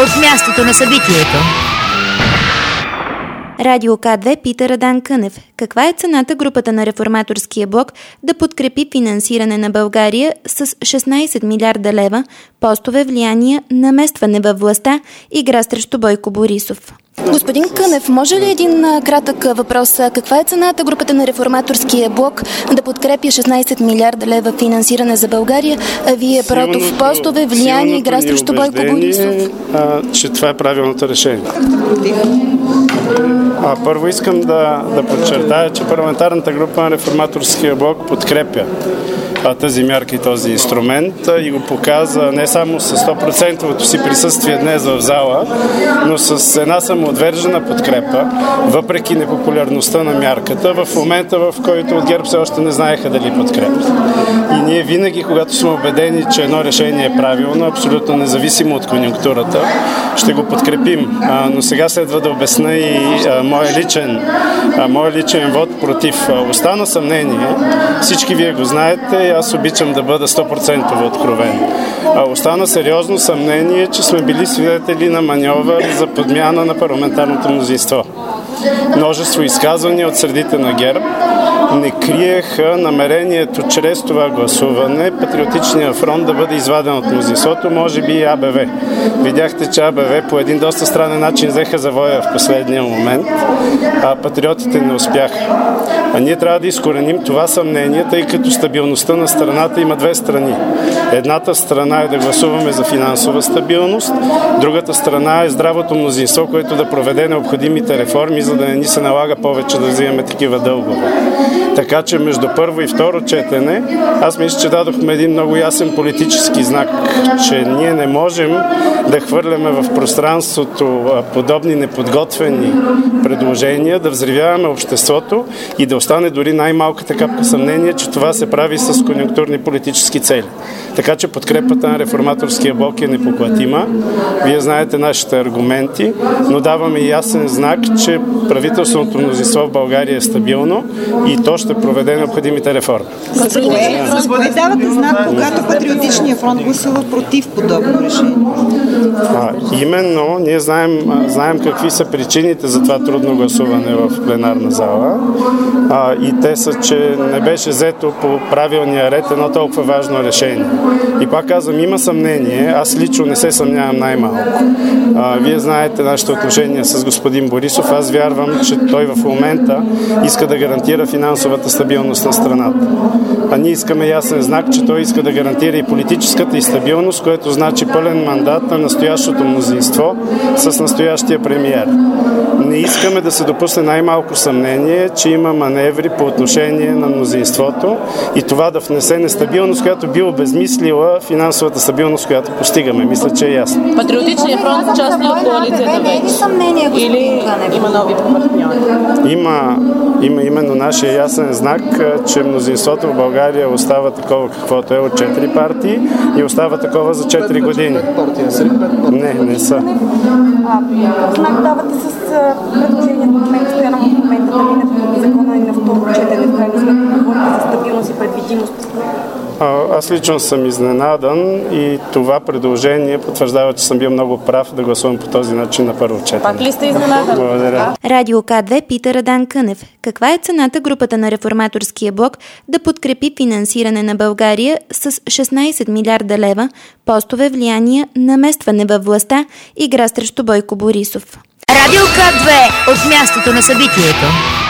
от мястото на събитието. Радио К2 пита Радан Кънев. Каква е цената групата на Реформаторския блок да подкрепи финансиране на България с 16 милиарда лева, постове, влияние, наместване във властта, игра срещу Бойко Борисов? Господин Кънев, може ли един кратък въпрос? Каква е цената групата на Реформаторския блок да подкрепи 16 милиарда лева финансиране за България, а вие против постове, влияние, игра срещу Бойко Борисов? Че това е правилното решение. Първо искам да подчертая, че парламентарната група на Реформаторския блок подкрепя тази мярка и този инструмент и го показа не само с 100% си присъствие днес в зала, но с една самоотвержена подкрепа, въпреки непопулярността на мярката, в момента, в който от ГЕРБ все още не знаеха дали подкрепят. И ние винаги, когато сме убедени, че едно решение е правилно, абсолютно независимо от конюнктурата, ще го подкрепим. Но сега следва да обясня и моя личен вод против. Остана съмнение, всички вие го знаете, аз обичам да бъда 100% откровен. Остана сериозно съмнение, че сме били свидетели на маньовър за подмяна на парламентарното мнозинство. Множество изказвания от средите на ГЕРБ не криеха намерението чрез това гласуване Патриотичния фронт да бъде изваден от мнозинството, може би и АБВ. Видяхте, че АБВ по един доста странен начин взеха завоя в последния момент, а патриотите не успяха. Ние трябва да изкореним това съмнение, тъй като стабилността на страната има две страни. Едната страна е да гласуваме за финансова стабилност, другата страна е здравото мнозинство, което да проведе необходимите реформи, за да не ни се налага повече да взимаме такива дългове. Така че между първо и второ четене, аз мисля, че дадохме един много ясен политически знак, че ние не можем да хвърляме в пространството подобни неподготвени предложения, да взривяваме обществото и да остане дори най-малката капка съмнение, че това се прави с конюнктурни политически цели. Така че подкрепата на Реформаторския блок е непоклатима. Вие знаете нашите аргументи, но даваме ясен знак, че правителственото мнозинство в България е стабилно и то ще проведе необходимите реформи. Господи, давате знак, когато Патриотичния фронт гласува против подобно решение? Именно, ние знаем какви са причините за това трудно гласуване в пленарна зала и те са, че не беше взето по правилния ред едно толкова важно решение. И пак казвам, има съмнение, аз лично не се съмнявам най-малко. Вие знаете нашите отношения с господин Борисов, аз вярвам, че той в момента иска да гарантира финансовата стабилност на страната. А ние искаме ясен знак, че той иска да гарантира и политическата и стабилност, което значи пълен мандат на настоящото мнозинство с настоящия премиер. Не искаме да се допусне най-малко съмнение, че има маневри по отношение на мнозинството и това да внесе нестабилност, която би обезмислила финансовата стабилност, която постигаме. Мисля, че е ясно. Патриотичният фронт част от коалицията вече? Или има нови партньори? Има именно нашия ясен знак, че мнозинството в България остава такова каквото е от 4 партии и остава такова за 4 години. Не са. Знак давате с предложението от мен, стояно в момента да минат закона и на второ четене, в крайна сметка говорите за стабилност и предвидимост. Аз лично съм изненадан и това предложение потвърждава, че съм бил много прав да гласувам по този начин на първо четене. Пак ли сте изненадан? Благодаря. Радио К2 пита Радан Кънев. Каква е цената групата на Реформаторския блок да подкрепи финансиране на България с 16 милиарда лева, постове, влияние, наместване във властта, игра срещу Бойко Борисов? Радио К2 от мястото на събитието.